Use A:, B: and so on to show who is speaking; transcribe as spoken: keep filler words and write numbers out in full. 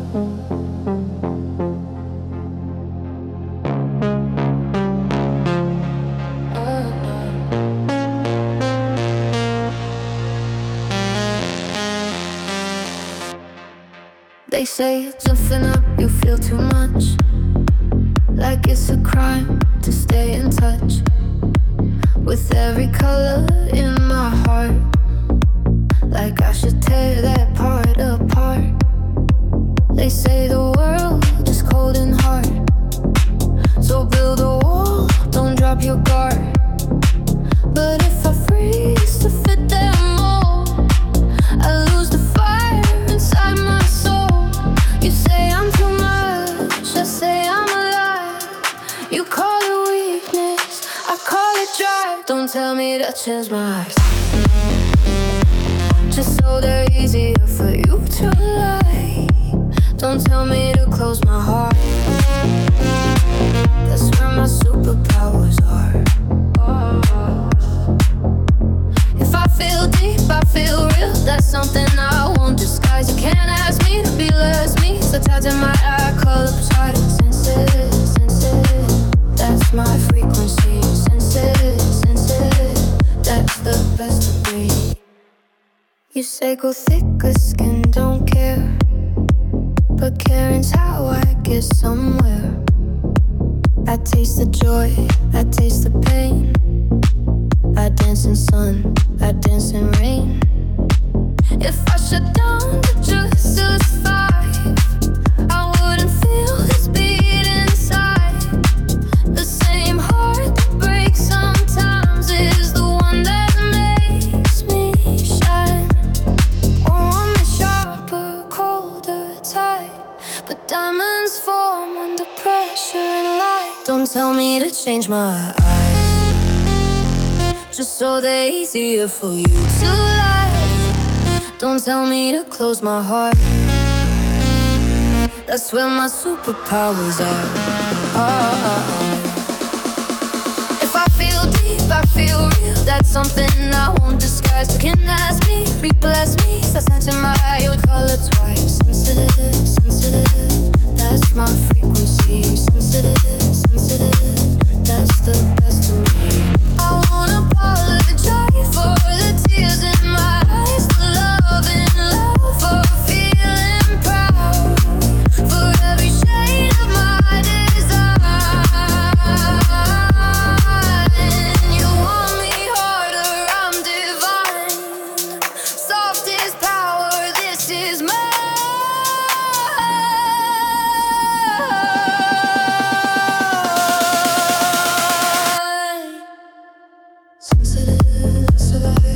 A: They say something up, you feel too much, like it's a crime to stay in touch with every color in my heart, like I should tear that part apart. They say the world is cold and hard, so build a wall, don't drop your guard. But if I freeze to fit them all, I lose the fire inside my soul. You say I'm too much, I say I'm alive. You call it weakness, I call it drive. Don't tell me to change my eyes, just so they're easier for you to lie. Don't tell me to close my heart, that's where my superpowers are. If I feel deep, I feel real, that's something I won't disguise. You can't ask me to be less me, so tied to my eye colors, hard senses, senses. That's my frequency, senses, senses. That's the best of me. You say go thick or skin, don't care, but caring's how I get somewhere. I taste the joy, I taste the pain. I dance in sun, I dance in rain. If I shut down the juice till it's five, I wouldn't feel this beat inside. The same heart that breaks sometimes is the one that makes me shine. Oh, I'm a sharper, colder type, but diamonds form under pressure and light. Don't tell me to change my eyes, just so they're easier for you to lie. Don't tell me to close my heart, that's where my superpowers are. Oh. If I feel deep, I feel real, that's something I won't disguise. You can ask me, rebless me, so sense in my eye, you would call it twice. Sensitive, sensitive, that's my frequency. Sensitive, sensitive, that's the best of me. I won't apologize for the tears in my eyes, for loving love, for feeling proud, for every shade of my design. You want me harder, I'm divine. Softest power, this is mine. Sensitive, sensitive.